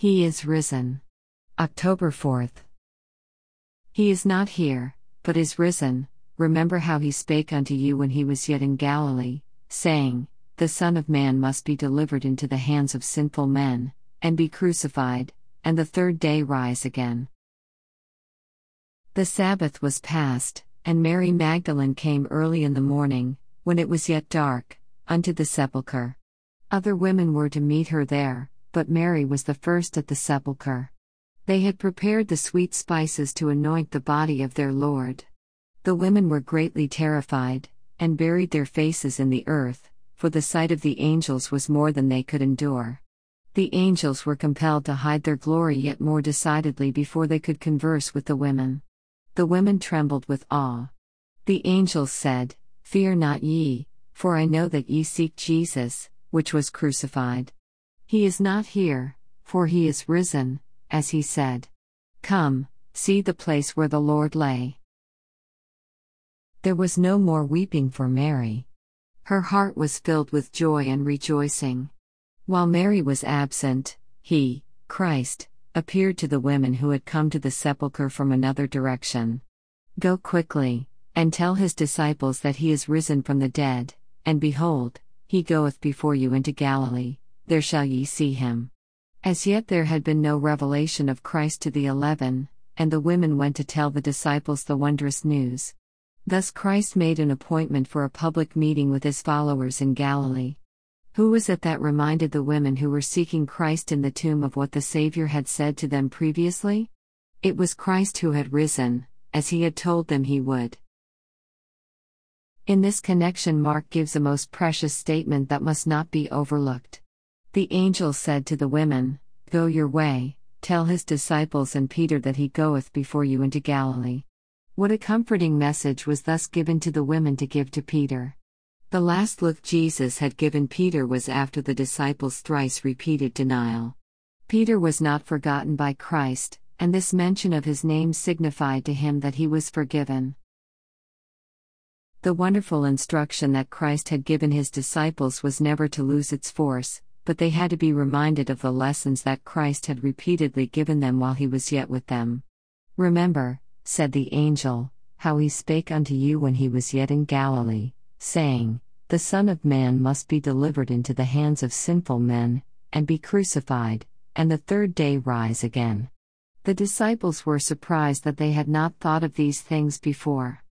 He is risen. October 4th. He is not here, but is risen. Remember how he spake unto you when he was yet in Galilee, saying, The Son of Man must be delivered into the hands of sinful men, and be crucified, and the third day rise again. The Sabbath was past, and Mary Magdalene came early in the morning, when it was yet dark, unto the sepulchre. Other women were to meet her there, but Mary was the first at the sepulchre. They had prepared the sweet spices to anoint the body of their Lord. The women were greatly terrified, and buried their faces in the earth, for the sight of the angels was more than they could endure. The angels were compelled to hide their glory yet more decidedly before they could converse with the women. The women trembled with awe. The angels said, Fear not ye, for I know that ye seek Jesus, which was crucified. He is not here, for he is risen, as he said. Come, see the place where the Lord lay. There was no more weeping for Mary. Her heart was filled with joy and rejoicing. While Mary was absent, he, Christ, appeared to the women who had come to the sepulchre from another direction. Go quickly, and tell his disciples that he is risen from the dead, and behold, he goeth before you into Galilee, there shall ye see him. As yet there had been no revelation of Christ to the 11, and the women went to tell the disciples the wondrous news. Thus Christ made an appointment for a public meeting with his followers in Galilee. Who was it that reminded the women who were seeking Christ in the tomb of what the Savior had said to them previously? It was Christ who had risen, as he had told them he would. In this connection, Mark gives a most precious statement that must not be overlooked. The angel said to the women, Go your way, tell his disciples and Peter that he goeth before you into Galilee. What a comforting message was thus given to the women to give to Peter. The last look Jesus had given Peter was after the disciples' thrice repeated denial. Peter was not forgotten by Christ, and this mention of his name signified to him that he was forgiven. The wonderful instruction that Christ had given his disciples was never to lose its force, but they had to be reminded of the lessons that Christ had repeatedly given them while he was yet with them. Remember, said the angel, how he spake unto you when he was yet in Galilee, saying, The Son of Man must be delivered into the hands of sinful men, and be crucified, and the third day rise again. The disciples were surprised that they had not thought of these things before.